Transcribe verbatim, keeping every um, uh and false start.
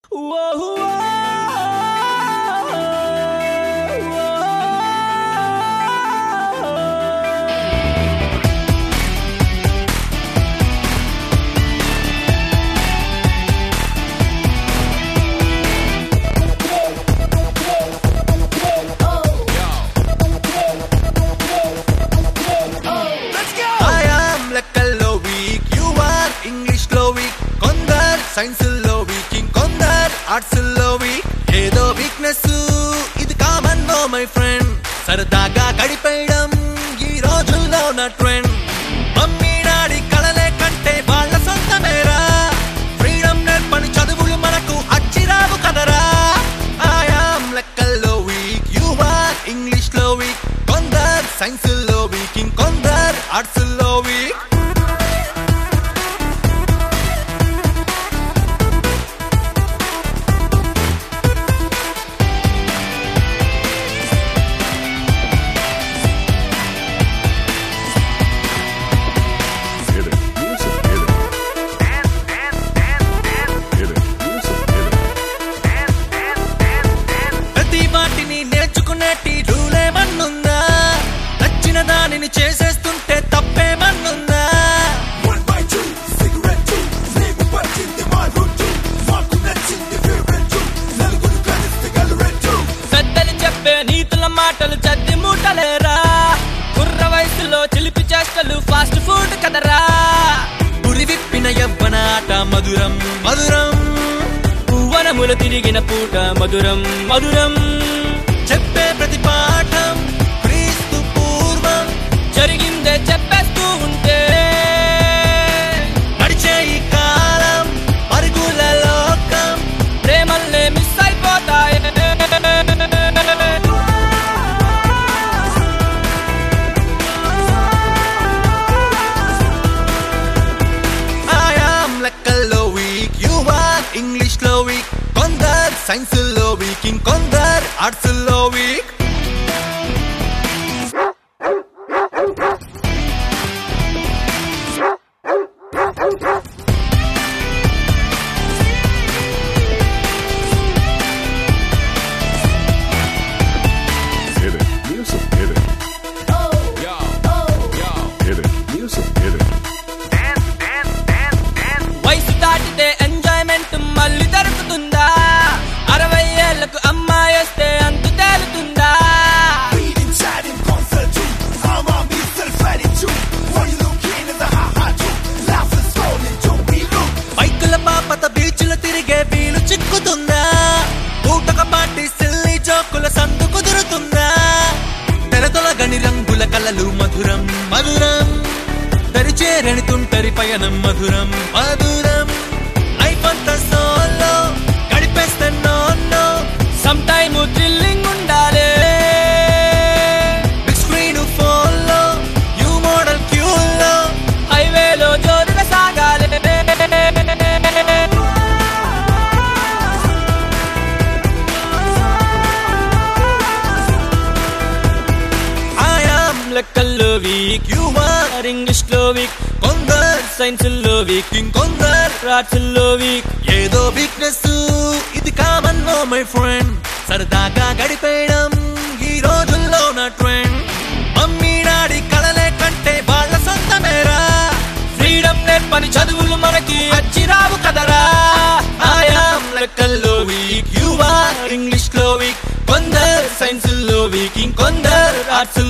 Science lo weak, inkondar arts lo weak. Edo weakness, idi common no my friend. Saradaga gadipayadam ee rojullo na trend. Mummy daddy kalale kante vaalla sontamera. Freedom nerpani chaduvulu manaku achiravu kadara. I am lekkallo weak, you are English lo weak. Kondar science lo weak, inkondar arts lo weak. దానిని చేసేస్తుంటే తప్పేమన్నుందా పెద్దలు చెప్పే నీతుల మాటలు చద్ది మూటలేరా కుర్ర వయసులో చిలిపి చేష్టలు fast food కదరా గురి విప్పిన యవ్వన ఆట మధురం మధురం పువ్వనముల తిరిగిన పూట మధురం మధురం చెప్పే ప్రతి పాఠం జరిగిందే చెప్పేస్తూ ఉంటే నడిచే ఈ కాలం పరుగుల లోకం ప్రేమల్లే మిస్ అయిపోతాయి I am లెక్కల్లో weak, you are English లో weak. కొందర్ సైన్స్ లో weak, ఇంకొందర్ ఆర్ట్స్ లో weak. వయసు దాటితే ఎంజాయ్మెంట్ మళ్ళీ దొరుకుతుందా అరవై ఏళ్లకు అమ్మాయి వస్తే అంతు తేలుతుందా బైకుల పాపత బీచ్లు తిరిగే వీలు చిక్కుతుందా పూటక పాటి సిల్లి జోకుల సందు కుదురుతుందా తెరతొలగని రంగుల కలలు మధురం మధురం దరిచేరని తుంటరి పయనం మధురం మధురం లైఫ్ అంతా సోలో గడిపేస్తే no no some time thrilling ఉండాలి బిగ్ స్క్రీన్ ఫోన్ లో న్యూ మోడల్ క్యూ లో హైవేలో జోరుగా సాగాలి I am లెక్కల్లో వీక్, you are English లో వీక్. కొందర్ సైన్స్ లో వీక్, ఇంకొందర్ ఆర్ట్స్ లో వీక్. ఏదో వీక్నెస్ ఇది కామన్ నో మై ఫ్రెండ్. సరదాగా గడిపేయడం ఈ రోజుల్లో నా ట్రెండ్. మమ్మీ డాడీ కలలే కంటే వాళ్ళ సొంతమేరా. ఫ్రీడమ్ నేర్పని చదువులు మనకి అచ్చిరావు కదరా. I am లెక్కల్లో వీక్, you are English లో వీక్. కొందర్ సైన్స్ లో వీక్, ఇంకొందర్ ఆర్ట్స్